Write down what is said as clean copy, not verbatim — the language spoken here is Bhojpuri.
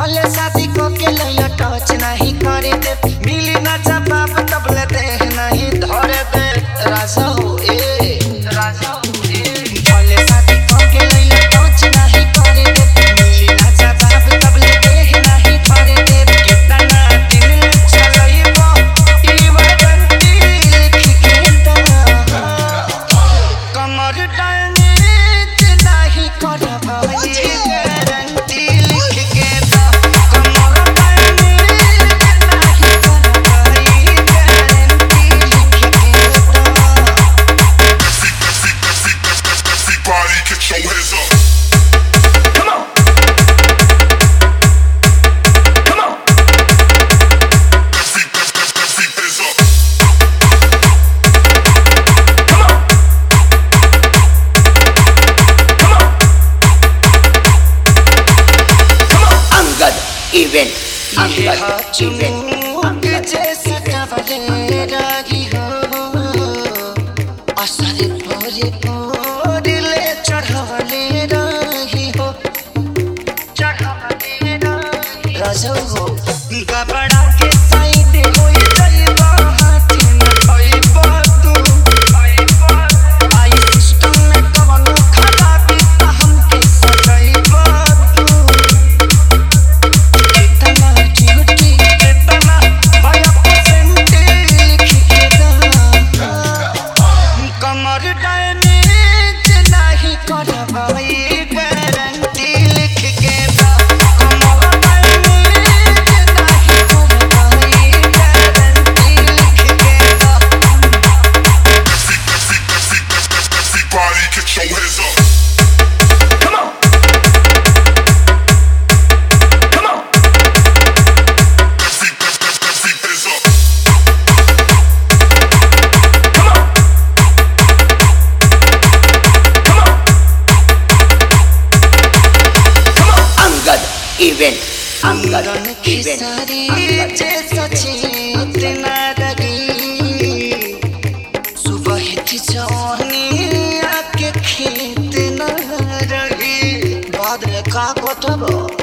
भले शादी को के लइया टच नहीं करे दे मिली ना जवाब तब ले दे नहीं धरे दे राजा हो ए राजा हो ए भले शादी को के लइया टच नहीं करे दे मिली ना जवाब तब ले दे नहीं धरे दे कितना दिन चलइबो ई वदंती लिख के दा कमर डालने नहीं करबई Event, event, जैसे कवले रागी हो असरे भोरे भोरले चढ़वले रागी हो चढ़वले रागी राजा हो गबड़ा के साइड होई जाइबा हाथ में खइबा तू आई सिस्टम में कवनो खराबी हमके सजाइबा तू कमर डैमेज नहीं करबई गारंटी लिख के दा कमर डैमेज नहीं करबई गारंटी लिख के दा Everybody get your hands up. Come on. Come on. Hands up. event, अंगन की सारी जैसा चेतना रही सुबह की जवानी आके खेत न रही बादल का कोठबो